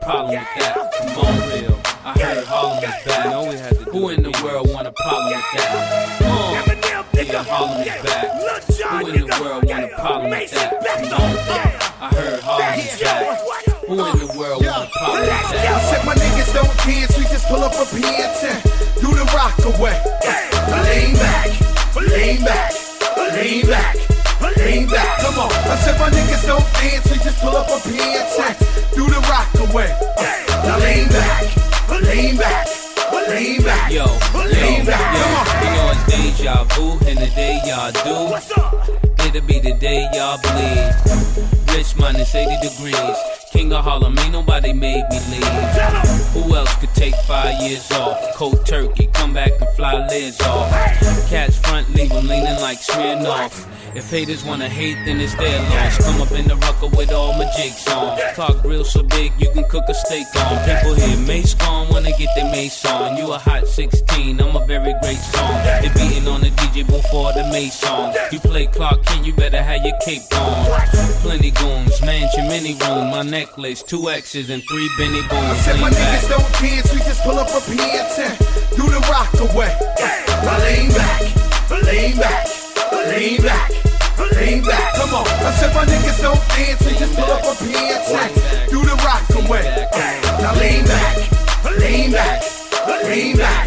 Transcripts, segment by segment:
problem with that? Come on, real. I heard Harlem is back. No, we had to. Who in the world want a problem with that? Yeah, Harlem is back. Who in the world want a problem with that? Come on, I heard Harlem is back. Who in the world want a problem with that? I said my niggas don't dance, we just pull up a pants and do the rock away. Lean back, lean back, lean back, lean back. Come on. I said my niggas don't dance, we just pull up a pants and do the rock away. Lean back, lean back, lean back. Yo, lean back. Come on. You know it's deja vu, and the day y'all do, it'll be the day y'all bleed. Rich minus 80 degrees. King of Harlem, ain't nobody made me leave. Who else could take 5 years off? Cold turkey, come back and fly lids off. Catch front, leave them leaning like Smirnoff. If haters wanna hate, then it's their loss. Come up in the rucker with all my jigs on. Talk real so big, you can cook a steak on. People hear Mace gone, wanna get their Mace on. You a hot 16, I'm a very great song. They beating on the DJ before the Mace song. You play Clark Kent, you better have your cape on. Plenty goons, mansion, mini room, my necklace, 2 X's and 3 Benny Booms. I said my niggas don't dance, we just pull up a pants and do the rock away. Lean back, lean back, lean back, lean back. Come on. I said my niggas don't dance, we just pull up a pants and do the rock away. Now lean back, lean back, lean back.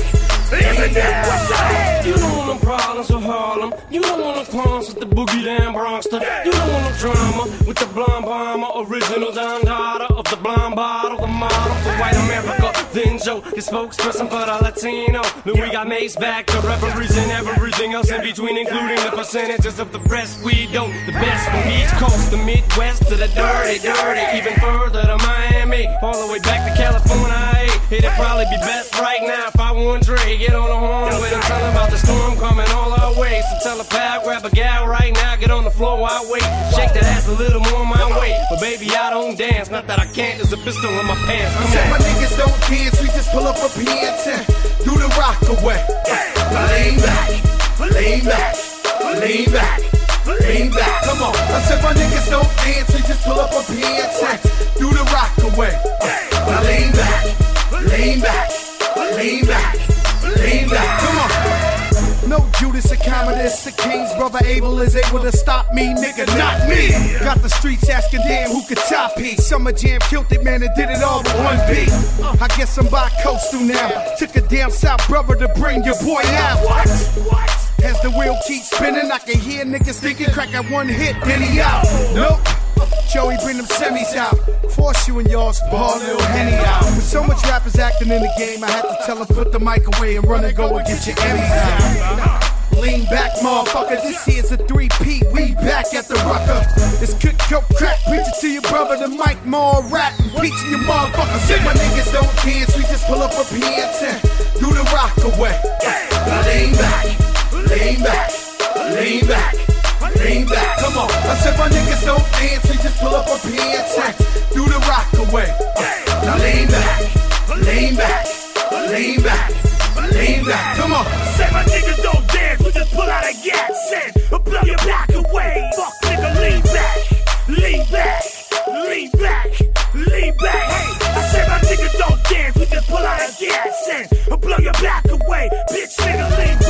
You don't want no problems with Harlem. You don't want no clowns with the boogie down Bronxter. You don't want no drama with the blonde bomber. Original Don Dada of the blonde bottle. The model for white America. Then Joe, the spokesperson for the Latino. Then we got Mace back to represent everything else in between, including the percentages of the rest we don't. The best from each coast, the Midwest to the dirty, even further to Miami, all the way back to California. It'd probably be best right now if I won Dre. Get on the horn with him, tell him about the storm coming all our way. So tell a pal, grab a gal right now, get on the floor while I wait. Shake that ass a little more my way. But baby, I don't dance, not that I can't, there's a pistol in my pants. Come Said on. my niggas don't dance, we just pull up a pants and do the rock away. Lean back, lean back, lean back, lean back. Come on. I said my niggas don't dance, we just pull up a pants and do the rock away. Lean back, lean back, lean back, lean back. Come on. No Judas or Commodus, the King's brother Abel is able to stop me, nigga, not me. Got the streets asking damn who could top me. Summer Jam killed it, man, and did it all with one beat. I guess I'm bi-coastal now. Took a down south brother to bring your boy out. What? As the wheel keeps spinning, I can hear niggas thinking crack at one hit, then he out. Nope. Joey, bring them semis out. Force you and y'all's ball, little Henny out. With so much rappers acting in the game, I had to tell them put the mic away and run and go and get your Emmys out. Lean back, motherfucker, this here's a 3-P, we back at the rucker. It's good coke crack, preach it to your brother, the mic more rap, preaching your motherfucker. Said my niggas don't dance, we just pull up a pants and do the rock away. Lean back, lean back, lean back, lean back. Come on. I said my niggas don't dance, we just pull up a pants and do the rock away. Now lean back, lean back, lean back, lean back. Come on. Say my niggas don't dance, we just pull out a gas and blow your back away. Fuck nigga, lean back, lean back, lean back, lean back. Hey, I said my niggas don't dance, we just pull out a gas and blow your back away. Bitch nigga, lean back.